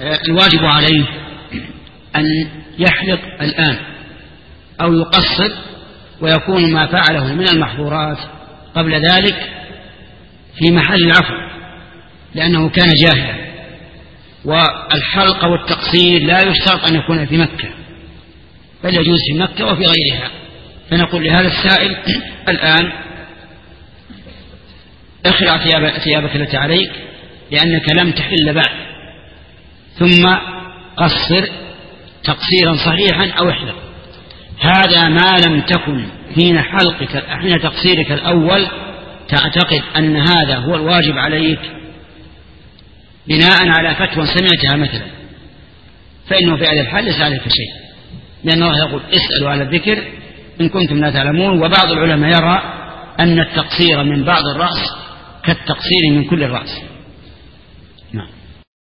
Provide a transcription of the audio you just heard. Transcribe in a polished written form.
الواجب عليه أن يحلق الآن أو يقصر، ويكون ما فعله من المحظورات قبل ذلك في محل العفو لأنه كان جاهلا. والحلق والتقصير لا يشترط أن يكون في مكة، بل يجوز في مكة وفي غيرها. فنقول لهذا السائل الآن اخلع ثيابك التي عليك لأنك لم تحل بعد، ثم قصر تقصيرا صحيحا أو احلق. هذا ما لم تكن حين تقصيرك الأول تعتقد أن هذا هو الواجب عليك بناء على فتوى سمعتها مثلا، فإنه في هذا الحال ليس عليك شيء، لأن الله يقول اسألوا على الذكر إن كنتم لا تعلمون. وبعض العلماء يرى أن التقصير من بعض الرأس كالتقصير من كل الرأس.